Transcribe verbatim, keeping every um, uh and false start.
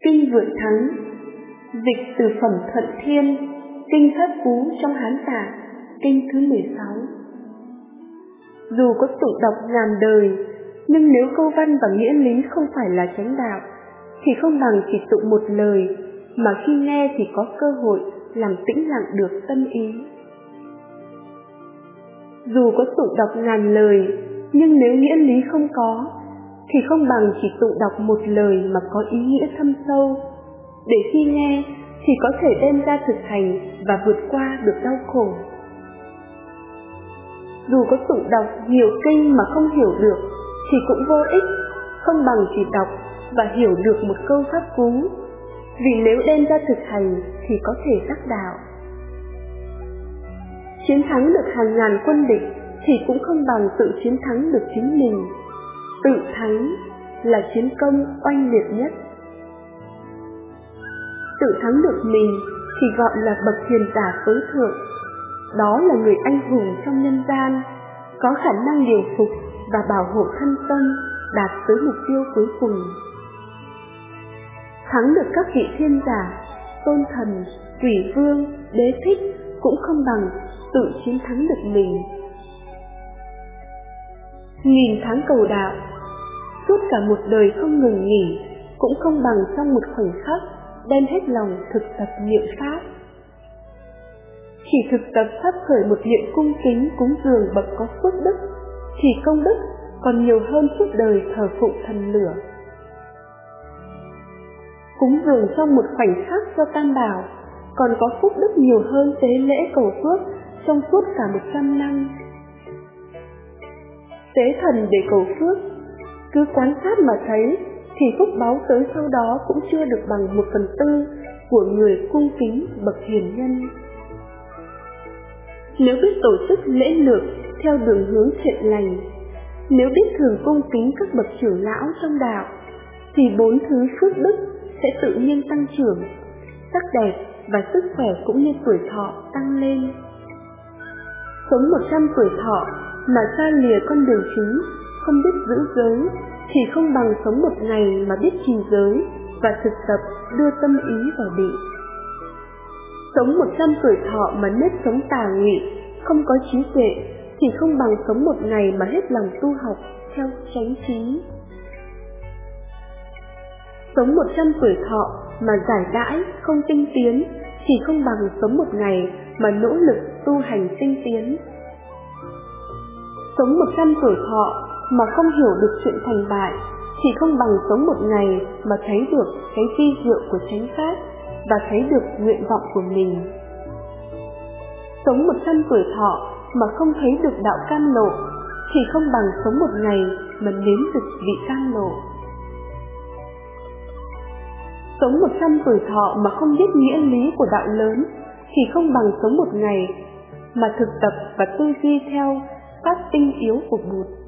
Kinh Vượt Thắng, dịch từ Phẩm Thuận Thiên, kinh Pháp Cú trong Hán Tạng, kinh thứ mười sáu. Dù có tụng đọc ngàn đời, nhưng nếu câu văn và nghĩa lý không phải là chánh đạo, thì không bằng chỉ tụng một lời mà khi nghe thì có cơ hội làm tĩnh lặng được tâm ý. Dù có tụng đọc ngàn lời, nhưng nếu nghĩa lý không có, thì không bằng chỉ tụng đọc một lời mà có ý nghĩa thâm sâu, để khi nghe thì có thể đem ra thực hành và vượt qua được đau khổ. Dù có tụng đọc nhiều kinh mà không hiểu được thì cũng vô ích, không bằng chỉ đọc và hiểu được một câu pháp cú, vì nếu đem ra thực hành thì có thể đắc đạo. Chiến thắng được hàng ngàn quân địch thì cũng không bằng tự chiến thắng được chính mình. Tự thắng là chiến công oanh liệt nhất. Tự thắng được mình thì gọi là bậc hiền giả tối thượng. Đó là người anh hùng trong nhân gian, có khả năng điều phục và bảo hộ thân tâm, đạt tới mục tiêu cuối cùng. Thắng được các vị thiên giả, tôn thần, quỷ vương, đế thích cũng không bằng tự chiến thắng được mình. Nghìn tháng cầu đạo, suốt cả một đời không ngừng nghỉ, cũng không bằng trong một khoảnh khắc đem hết lòng thực tập niệm pháp. Chỉ thực tập phát khởi một niệm cung kính cúng dường bậc có phước đức, thì công đức còn nhiều hơn suốt đời thờ phụng thần lửa. Cúng dường trong một khoảnh khắc cho Tam Bảo còn có phúc đức nhiều hơn tế lễ cầu phước trong suốt cả một trăm năm. Tế thần để cầu phước, cứ quan sát mà thấy thì phúc báo tới sau đó cũng chưa được bằng một phần tư của người cung kính bậc hiền nhân. Nếu biết tổ chức lễ lược theo đường hướng thiện lành, nếu biết thường cung kính các bậc trưởng lão trong đạo, thì bốn thứ phước đức sẽ tự nhiên tăng trưởng, sắc đẹp và sức khỏe cũng như tuổi thọ tăng lên. Sống một trăm tuổi thọ mà xa lìa con đường chính, không biết giữ giới, thì không bằng sống một ngày mà biết trì giới và thực tập đưa tâm ý vào định. Sống một trăm tuổi thọ mà nếp sống tà nghị, không có trí tuệ, thì không bằng sống một ngày mà hết lòng tu học theo chánh trí. Sống một trăm tuổi thọ mà giải đãi, không tinh tiến, thì không bằng sống một ngày mà nỗ lực tu hành tinh tiến. Sống một trăm tuổi thọ mà không hiểu được chuyện thành bại, thì không bằng sống một ngày mà thấy được cái vi diệu của chánh pháp và thấy được nguyện vọng của mình. Sống một trăm tuổi thọ mà không thấy được đạo cam lộ, thì không bằng sống một ngày mà nếm được vị cam lộ. Sống một trăm tuổi thọ mà không biết nghĩa lý của đạo lớn, thì không bằng sống một ngày mà thực tập và tư duy theo pháp tinh yếu của Bụt.